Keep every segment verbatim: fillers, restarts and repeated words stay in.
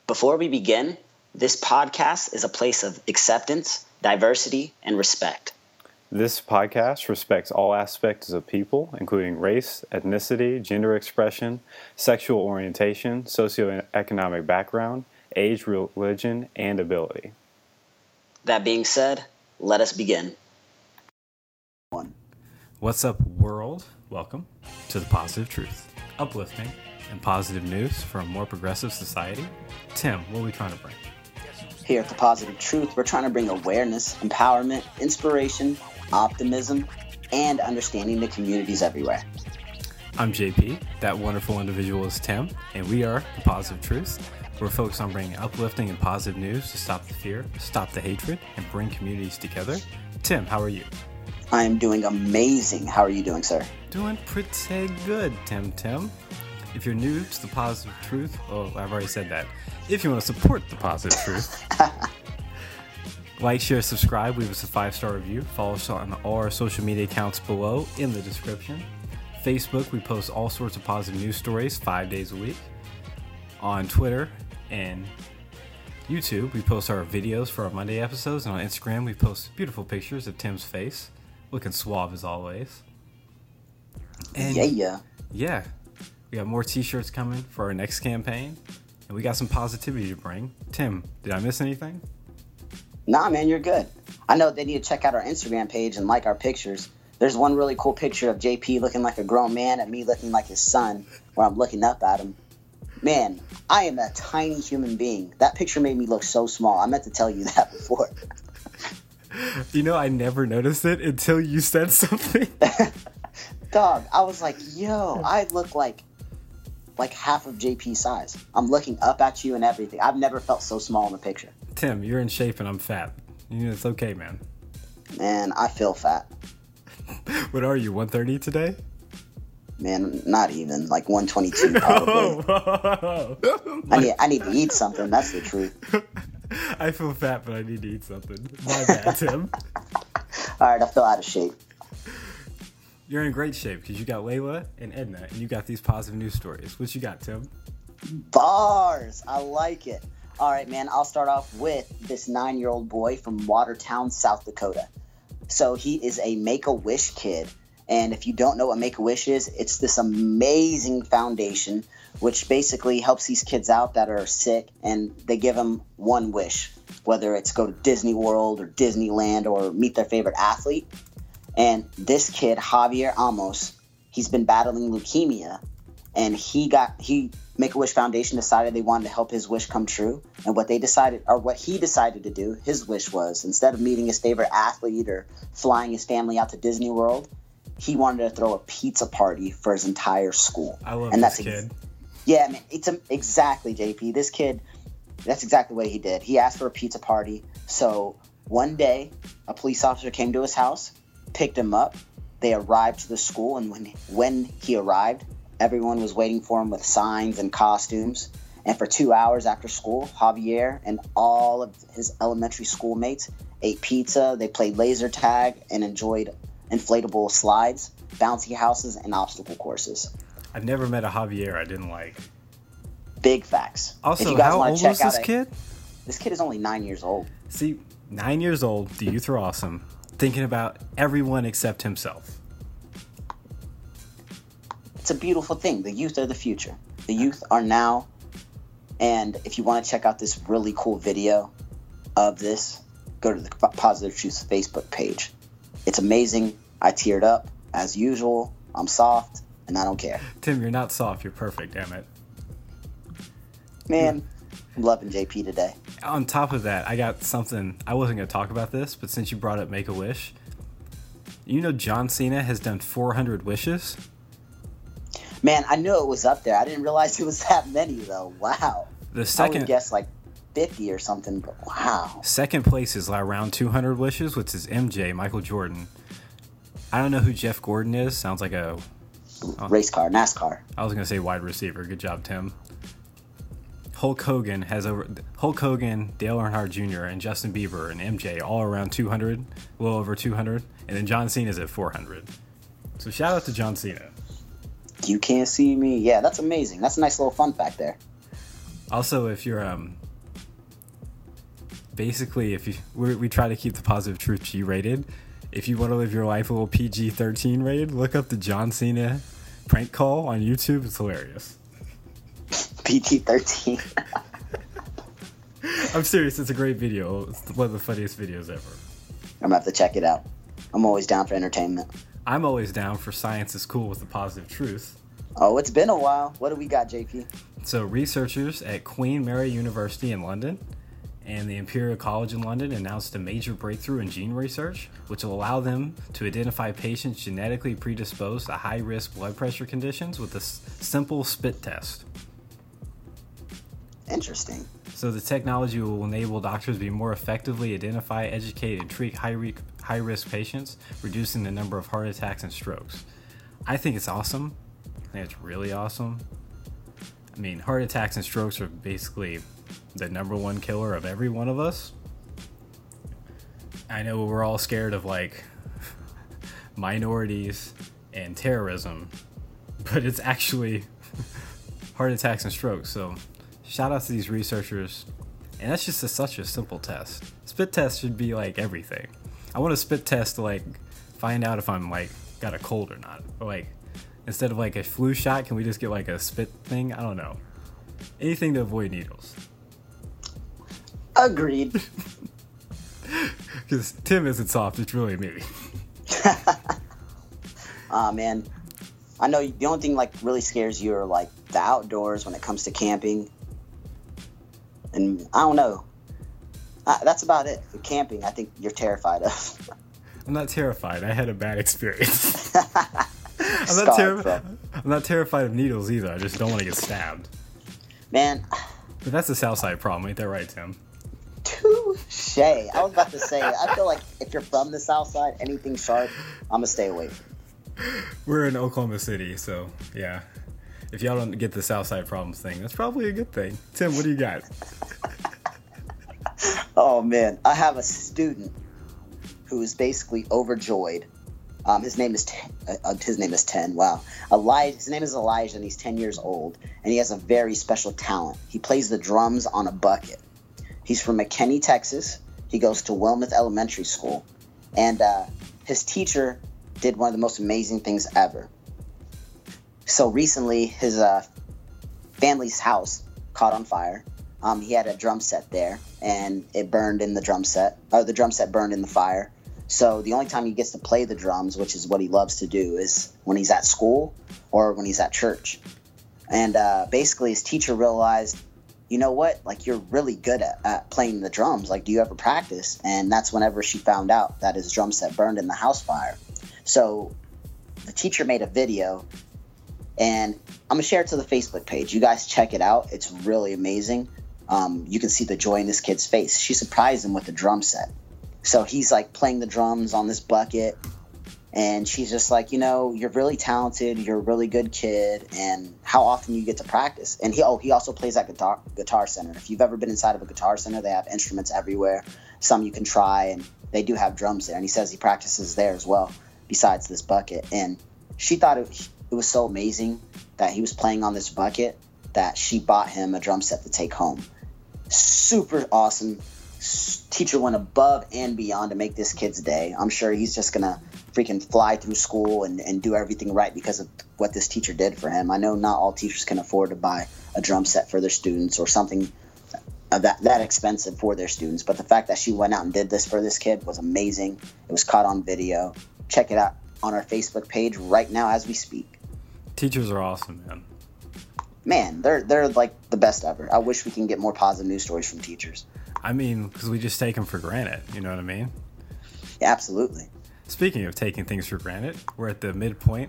Before we begin, this podcast is a place of acceptance, diversity, and respect. This podcast respects all aspects of people, including race, ethnicity, gender expression, sexual orientation, socioeconomic background, age, religion, and ability. That being said, let us begin. One. What's up, world? Welcome to The Positive Truth. Uplifting and positive news for a more progressive society. Tim, what are we trying to bring? Here at The Positive Truth, we're trying to bring awareness, empowerment, inspiration, optimism, and understanding to communities everywhere. I'm J P. That wonderful individual is Tim, and we are The Positive Truth. We're focused on bringing uplifting and positive news to stop the fear, stop the hatred, and bring communities together. Tim, how are you? I am doing amazing. How are you doing, sir? Doing pretty good, Tim Tim. If you're new to The Positive Truth, oh, I've already said that. If you want to support The Positive Truth, like, share, subscribe, leave us a five-star review. Follow us on all our social media accounts below in the description. Facebook, we post all sorts of positive news stories five days a week. On Twitter and YouTube, we post our videos for our Monday episodes. And on Instagram, we post beautiful pictures of Tim's face, looking suave as always. And yeah, yeah. Yeah. We got more t-shirts coming for our next campaign, and we got some positivity to bring. Tim, did I miss anything? Nah, man, you're good. I know they need to check out our Instagram page and like our pictures. There's one really cool picture of J P looking like a grown man and me looking like his son, where I'm looking up at him. Man, I am a tiny human being. That picture made me look so small. I meant to tell you that before. You know, I never noticed it until you said something. Dog, I was like, yo, I look like like half of J P's size. I'm looking up at you and everything. I've never felt so small in the picture. Tim, you're in shape and I'm fat. You know, it's okay, man. Man, I feel fat. What are you, one thirty today? Man, not even. Like one twenty-two probably. I need, I need to eat something. That's the truth. I feel fat, but I need to eat something. My bad, Tim. All right, I feel out of shape. You're in great shape because you got Layla and Edna, and you got these positive news stories. What you got, Tim? Bars. I like it. All right, man, I'll start off with this nine-year-old boy from Watertown, South Dakota. So he is a Make-A-Wish kid. And if you don't know what Make-A-Wish is, it's this amazing foundation which basically helps these kids out that are sick, and they give them one wish, whether it's go to Disney World or Disneyland or meet their favorite athlete. And this kid, Javier Amos, he's been battling leukemia, and he got he Make-A-Wish Foundation decided they wanted to help his wish come true. And what they decided, or what he decided to do, his wish was, instead of meeting his favorite athlete or flying his family out to Disney World, he wanted to throw a pizza party for his entire school. I love and this that's kid. Ex- yeah, man, it's a, exactly, J P. This kid, that's exactly what he did. He asked for a pizza party. So one day, a police officer came to his house, picked him up. They arrived to the school, and when when he arrived, everyone was waiting for him with signs and costumes. And for two hours after school, Javier and all of his elementary schoolmates ate pizza. They played laser tag and enjoyed inflatable slides, bouncy houses, and obstacle courses. I've never met a Javier I didn't like. Big facts. Also, if you guys how wanna old check is this out a- kid? This kid is only nine years old. See, nine years old, the youth are awesome, thinking about everyone except himself. It's a beautiful thing. The youth are the future. The youth are now. And if you want to check out this really cool video of this, go to the Positive Truth Facebook page. It's amazing. I teared up as usual. I'm soft and I don't care. Tim, you're not soft. You're perfect, damn it. Man, I'm loving J P today. On top of that, I got something. I wasn't going to talk about this, but since you brought up Make-A-Wish, you know John Cena has done four hundred wishes? Man, I knew it was up there. I didn't realize it was that many, though. Wow. The second, I would guess like fifty or something, but wow. Second place is around two hundred wishes, which is M J, Michael Jordan. I don't know who Jeff Gordon is. Sounds like a... Oh, race car, NASCAR. I was going to say wide receiver. Good job, Tim. Hulk Hogan has over... Hulk Hogan, Dale Earnhardt Junior, and Justin Bieber and M J all around two hundred, a little over two hundred. And then John Cena's at four hundred. So shout out to John Cena. You can't see me. Yeah, that's amazing. That's a nice little fun fact there. Also, if you're um, basically if you we we try to keep the Positive Truth G rated. If you want to live your life a little P G thirteen rated, look up the John Cena prank call on YouTube. It's hilarious. P G thirteen. I'm serious. It's a great video. It's one of the funniest videos ever. I'm gonna have to check it out. I'm always down for entertainment. I'm always down for Science is Cool with the Positive Truth. Oh, it's been a while. What do we got, J P? So researchers at Queen Mary University in London and the Imperial College in London announced a major breakthrough in gene research, which will allow them to identify patients genetically predisposed to high-risk blood pressure conditions with a s- simple spit test. Interesting. So the technology will enable doctors to be more effectively identify, educate, and treat high re- high-risk patients, reducing the number of heart attacks and strokes. I think it's awesome. I think it's really awesome. I mean, heart attacks and strokes are basically the number one killer of every one of us. I know we're all scared of like minorities and terrorism, but it's actually heart attacks and strokes. So shout out to these researchers. And that's just a, such a simple test. Spit test should be like everything. I want a spit test to like find out if I'm like got a cold or not. Or like instead of like a flu shot, can we just get like a spit thing? I don't know. Anything to avoid needles. Agreed. Because Tim isn't soft, it's really me. Ah, uh, man. I know the only thing like really scares you are like the outdoors when it comes to camping. And I don't know. Uh, that's about it. For camping, I think you're terrified of. I'm not terrified. I had a bad experience. I'm not terrified. I'm not terrified of needles either. I just don't want to get stabbed. Man. But that's a Southside problem, ain't that right, Tim? Touche. I was about to say, I feel like if you're from the South Side, anything sharp, I'm gonna stay away. We're in Oklahoma City, so yeah. If y'all don't get the Southside problems thing, that's probably a good thing. Tim, what do you got? Oh man, I have a student who is basically overjoyed. Um, his name is ten, uh, his name is ten. Wow, Elijah. His name is Elijah, and he's ten years old, and he has a very special talent. He plays the drums on a bucket. He's from McKinney, Texas. He goes to Wilmouth Elementary School, and uh, his teacher did one of the most amazing things ever. So recently, his uh, family's house caught on fire. Um, he had a drum set there, and it burned in the drum set. Or the drum set burned in the fire. So the only time he gets to play the drums, which is what he loves to do, is when he's at school or when he's at church. And uh, basically, his teacher realized, you know what? Like, you're really good at, at playing the drums. Like, do you ever practice? And that's whenever she found out that his drum set burned in the house fire. So the teacher made a video, and I'm going to share it to the Facebook page. You guys check it out. It's really amazing. Um, you can see the joy in this kid's face. She surprised him with the drum set. So he's like playing the drums on this bucket, and she's just like, you know, you're really talented. You're a really good kid, and how often you get to practice? And he oh he also plays at guitar guitar center. If you've ever been inside of a guitar center, they have instruments everywhere. Some you can try, and they do have drums there. And he says he practices there as well, besides this bucket. And she thought it, it was so amazing that he was playing on this bucket that she bought him a drum set to take home. Super awesome. Teacher went above and beyond to make this kid's day. I'm sure he's just gonna freaking fly through school and, and do everything right because of what this teacher did for him. I know not all teachers can afford to buy a drum set for their students or something that that expensive for their students, but the fact that she went out and did this for this kid was amazing. It was caught on video. Check it out on our Facebook page right now as we speak. Teachers are awesome, man. Man, they're they're like the best ever. I wish we can get more positive news stories from teachers. I mean, because we just take them for granted. You know what I mean? Yeah, absolutely. Speaking of taking things for granted, we're at the midpoint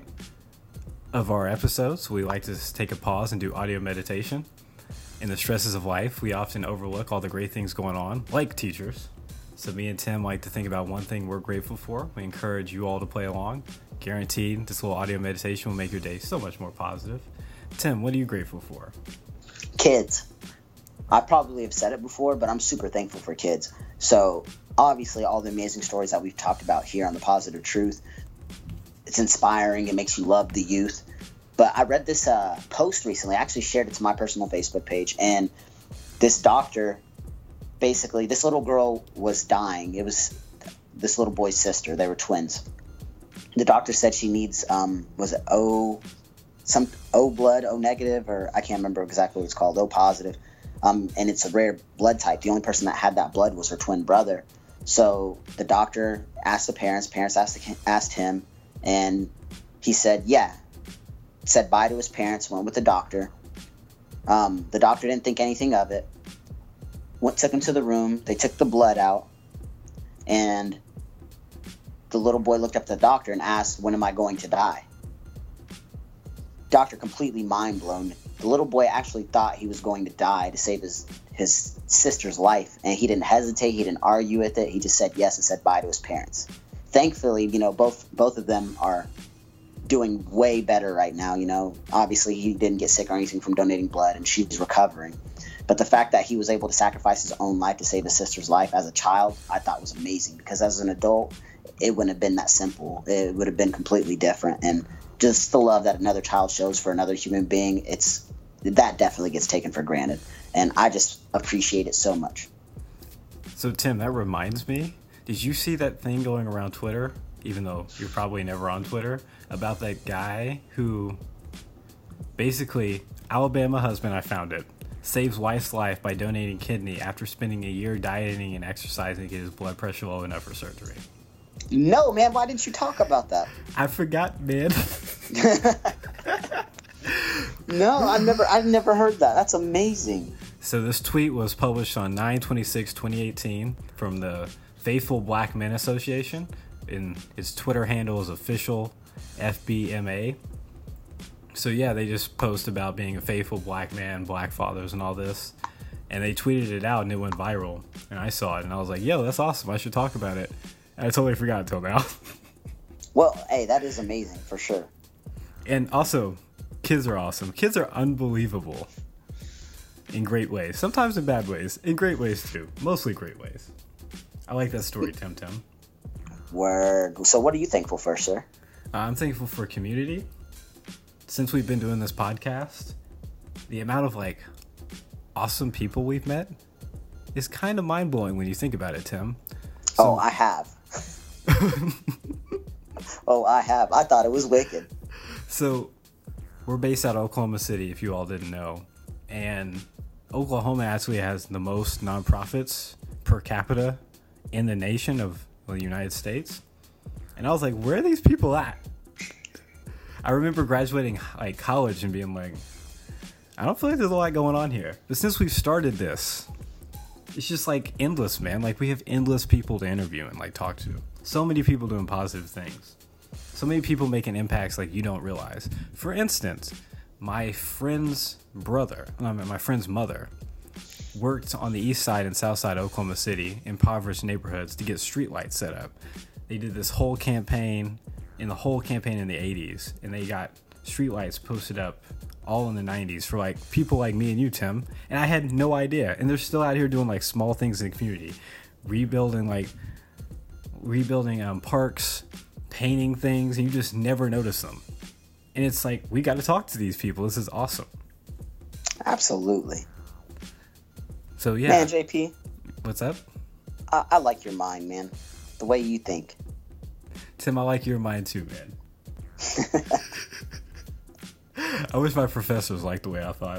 of our episodes. We like to just take a pause and do audio meditation. In the stresses of life, we often overlook all the great things going on, like teachers. So me and Tim like to think about one thing we're grateful for. We encourage you all to play along. Guaranteed, this little audio meditation will make your day so much more positive. Tim, what are you grateful for? Kids. I probably have said it before, but I'm super thankful for kids. So obviously all the amazing stories that we've talked about here on The Positive Truth, it's inspiring. It makes you love the youth. But I read this uh, post recently. I actually shared it to my personal Facebook page. And this doctor, basically, this little girl was dying. It was this little boy's sister. They were twins. The doctor said she needs, um, was it O, some O blood, O negative, or I can't remember exactly what it's called, O positive. Um, and it's a rare blood type. The only person that had that blood was her twin brother. So the doctor asked the parents. Parents asked, asked him. And he said, yeah. Said bye to his parents, went with the doctor. Um, the doctor didn't think anything of it. Went, took him to the room. They took the blood out. And the little boy looked up at the doctor and asked, when am I going to die? Doctor completely mind blown. The little boy actually thought he was going to die to save his, his sister's life. And he didn't hesitate. He didn't argue with it. He just said yes and said bye to his parents. Thankfully, you know, both both of them are doing way better right now. You know, obviously he didn't get sick or anything from donating blood, and she's recovering. But the fact that he was able to sacrifice his own life to save his sister's life as a child, I thought was amazing, because as an adult, it wouldn't have been that simple. It would have been completely different. And just the love that another child shows for another human being, it's that definitely gets taken for granted. And I just appreciate it so much. So Tim, that reminds me, did you see that thing going around Twitter, even though you're probably never on Twitter, about that guy who basically, Alabama husband, I found it, saves wife's life by donating kidney after spending a year dieting and exercising to get his blood pressure low enough for surgery? No, man, why didn't you talk about that? I forgot, man. No, I've never I've never heard that. That's amazing. So this tweet was published on nine twenty-six twenty eighteen from the Faithful Black Men Association, and its Twitter handle is official F B M A. So yeah, they just post about being a faithful black man, black fathers, and all this. And they tweeted it out, and it went viral. And I saw it, and I was like, yo, that's awesome. I should talk about it. And I totally forgot until now. Well, hey, that is amazing, for sure. And also, kids are awesome. Kids are unbelievable in great ways. Sometimes in bad ways. In great ways, too. Mostly great ways. I like that story, Tim Tim. Word. So what are you thankful for, sir? Uh, I'm thankful for community. Since we've been doing this podcast, the amount of, like, awesome people we've met is kind of mind-blowing when you think about it, Tim. So, oh, I have. oh, I have. I thought it was wicked. So, we're based out of Oklahoma City, if you all didn't know. And Oklahoma actually has the most nonprofits per capita in the nation of the United States. And I was like, where are these people at? I remember graduating like college and being like, I don't feel like there's a lot going on here. But since we've started this, it's just like endless, man. Like we have endless people to interview and like talk to. So many people doing positive things. So many people making impacts like you don't realize. For instance, my friend's brother, I mean, my friend's mother, worked on the east side and south side of Oklahoma City, impoverished neighborhoods, to get streetlights set up. They did this whole campaign, in the whole campaign in the eighties, and they got streetlights posted up all in the nineties for like people like me and you, Tim. And I had no idea. And they're still out here doing like small things in the community, rebuilding like rebuilding um, parks, painting things, and you just never notice them. And it's like, we got to talk to these people. This is awesome. Absolutely. So yeah, man, J P, what's up? I, I like your mind, man. The way you think. Tim, I like your mind too, man. I wish my professors liked the way I thought.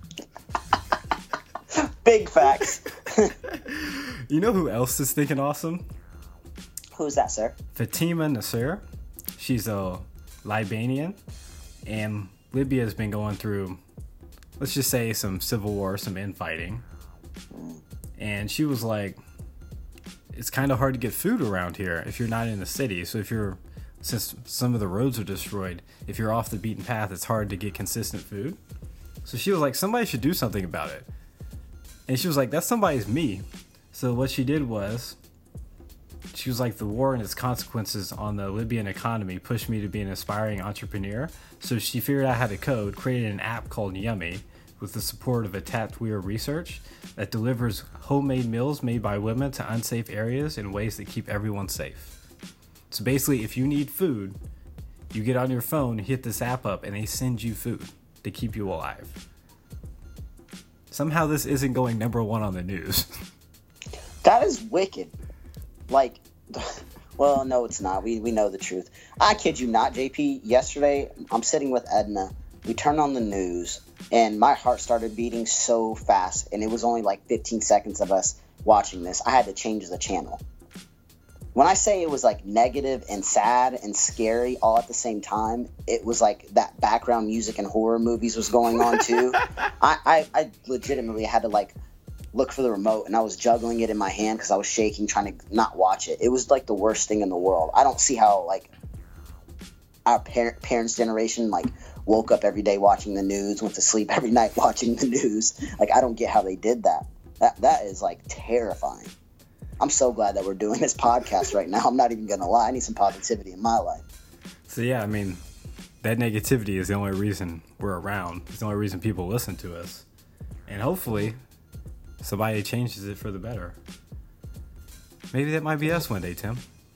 Big facts. You know who else is thinking awesome? Who's that, sir? Fatima Nasser. She's a Libanian, and Libya has been going through, let's just say, some civil war, some infighting. And she was like, it's kind of hard to get food around here if you're not in the city. So if you're, since some of the roads are destroyed, if you're off the beaten path, it's hard to get consistent food. So she was like, somebody should do something about it. And she was like, that somebody's me. So what she did was, she was like, the war and its consequences on the Libyan economy pushed me to be an aspiring entrepreneur. So she figured out how to code, created an app called Yummy, with the support of Atatweer Research, that delivers homemade meals made by women to unsafe areas in ways that keep everyone safe. So basically, if you need food, You get on your phone, hit this app up, and they send you food to keep you alive. Somehow this isn't going number one on the news. That is wicked. Like, well, no, it's not. We we know the truth. I kid you not, J P. Yesterday, I'm sitting with Edna. We turned on the news, and my heart started beating so fast, and it was only like fifteen seconds of us watching this. I had to change the channel. When I say it was like negative and sad and scary all at the same time, it was like that background music and horror movies was going on too. I, I, I legitimately had to like look for the remote, and I was juggling it in my hand because I was shaking trying to not watch it. It was like the worst thing in the world. I don't see how like our par- parents' generation like woke up every day watching the news, went to sleep every night watching the news. Like, I don't get how they did that. That that is like terrifying. I'm so glad that we're doing this podcast right now. I'm not even going to lie. I need some positivity in my life. So, yeah, I mean, that negativity is the only reason we're around. It's the only reason people listen to us. And hopefully, somebody changes it for the better. Maybe that might be us one day, Tim.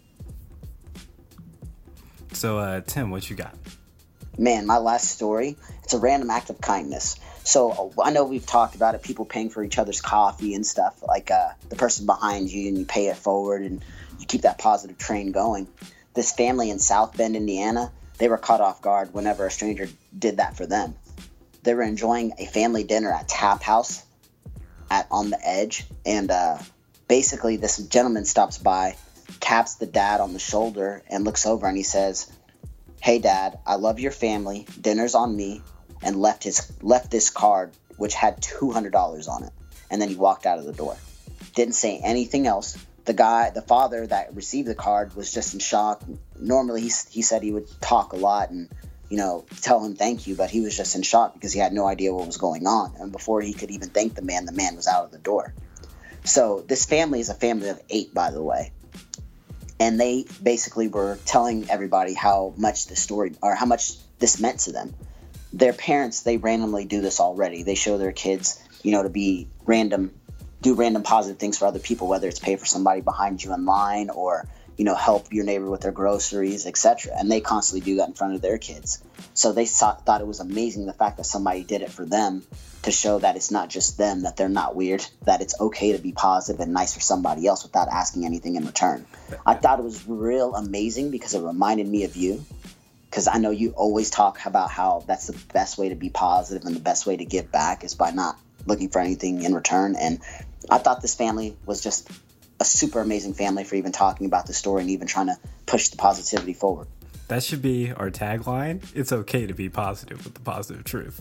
So, uh, Tim, what you got? Man, my last story, it's a random act of kindness. So I know we've talked about it, people paying for each other's coffee and stuff, like uh, the person behind you, and you pay it forward and you keep that positive train going. This family in South Bend, Indiana, they were caught off guard whenever a stranger did that for them. They were enjoying a family dinner at Tap House at On the Edge, and uh, basically this gentleman stops by, taps the dad on the shoulder, and looks over and he says, "Hey Dad, I love your family, dinner's on me," and left his left this card which had two hundred dollars on it. And then he walked out of the door. Didn't say anything else. The guy, the father that received the card was just in shock. Normally he, he said he would talk a lot and, you know, tell him thank you, but he was just in shock because he had no idea what was going on. And before he could even thank the man, the man was out of the door. So this family is a family of eight, by the way. And they basically were telling everybody how much the story or how much this meant to them. Their parents, they randomly do this already. They show their kids, you know, to be random, do random positive things for other people, whether it's pay for somebody behind you in line or, you know, help your neighbor with their groceries, et cetera. And they constantly do that in front of their kids. So they saw, thought it was amazing the fact that somebody did it for them to show that it's not just them, that they're not weird, that it's okay to be positive and nice for somebody else without asking anything in return. I thought it was real amazing because it reminded me of you. Because I know you always talk about how that's the best way to be positive and the best way to give back is by not looking for anything in return. And I thought this family was just a super amazing family for even talking about the story and even trying to push the positivity forward. That should be our tagline. It's okay to be positive with the positive truth.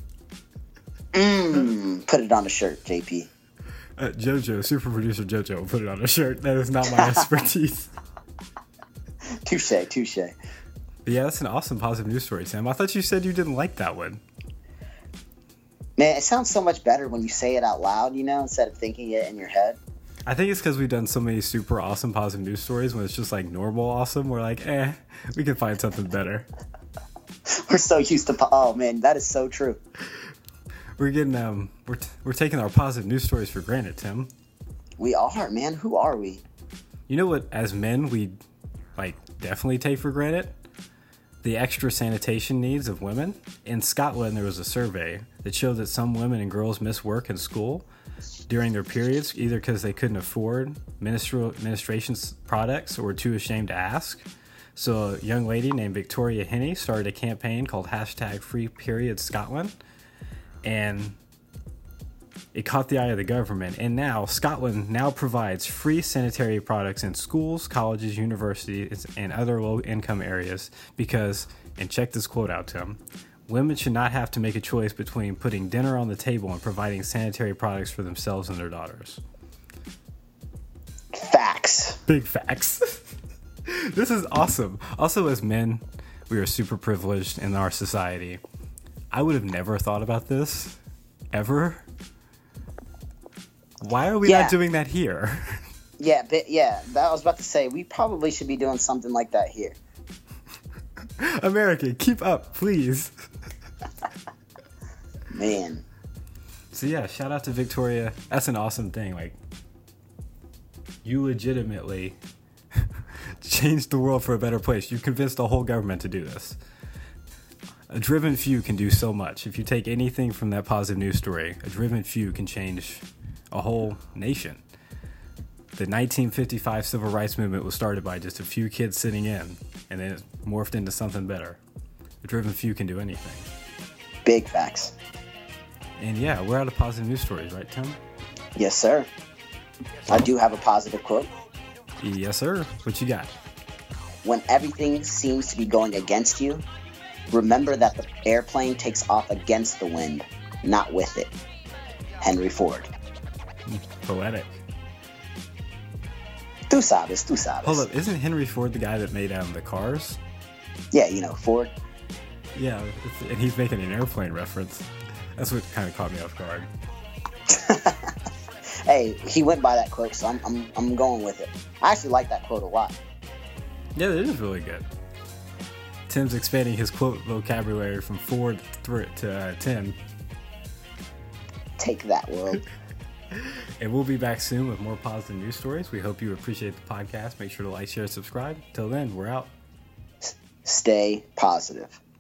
Mm, put it on a shirt, J P. Uh, Jojo, super producer Jojo, will put it on a shirt. That is not my expertise. Touche, touche. But yeah, that's an awesome positive news story, Sam. I thought you said you didn't like that one. Man, it sounds so much better when you say it out loud, you know, instead of thinking it in your head. I think it's because we've done so many super awesome positive news stories. When it's just like normal awesome, we're like, eh, we can find something better. We're so used to, po- oh man, that is so true. We're getting, um, we're, t- we're taking our positive news stories for granted, Tim. We are, man. Who are we? You know what, as men, we like definitely take for granted? The extra sanitation needs of women. In Scotland, there was a survey that showed that some women and girls miss work and school during their periods, either because they couldn't afford menstrual menstruation products or were too ashamed to ask. So a young lady named Victoria Henney started a campaign called hashtag Free Period Scotland, and it caught the eye of the government. And now Scotland now provides free sanitary products in schools, colleges, universities, and other low-income areas because, and check this quote out, Tim, women should not have to make a choice between putting dinner on the table and providing sanitary products for themselves and their daughters. Facts. Big facts. This is awesome. Also, as men, we are super privileged in our society. I would have never thought about this, ever. Why are we yeah. not doing that here? Yeah, but yeah, that I was about to say, we probably should be doing something like that here. America, keep up, please. Man. So yeah, shout out to Victoria. That's an awesome thing. Like, you legitimately changed the world for a better place. You convinced the whole government to do this. A driven few can do so much. If you take anything from that positive news story, a driven few can change a whole nation. The nineteen fifty-five civil rights movement was started by just a few kids sitting in, and then it morphed into something better. A driven few can do anything. Big facts. And yeah, we're out of positive news stories, right, Tim? Yes, sir. I do have a positive quote. Yes, sir. What you got? When everything seems to be going against you, remember that the airplane takes off against the wind, not with it. Henry Ford. Poetic. Tu sabes, tu sabes. Hold up, isn't Henry Ford the guy that made um, the cars? Yeah, you know, Ford. Yeah, it's, and he's making an airplane reference. That's what kind of caught me off guard. Hey, he went by that quote, so I'm, I'm I'm going with it. I actually like that quote a lot. Yeah, it is really good. Tim's expanding his quote vocabulary from Ford to uh, Tim. Take that, world. And we'll be back soon with more positive news stories. We hope you appreciate the podcast. Make sure to like, share, subscribe. Till then, we're out. Stay positive.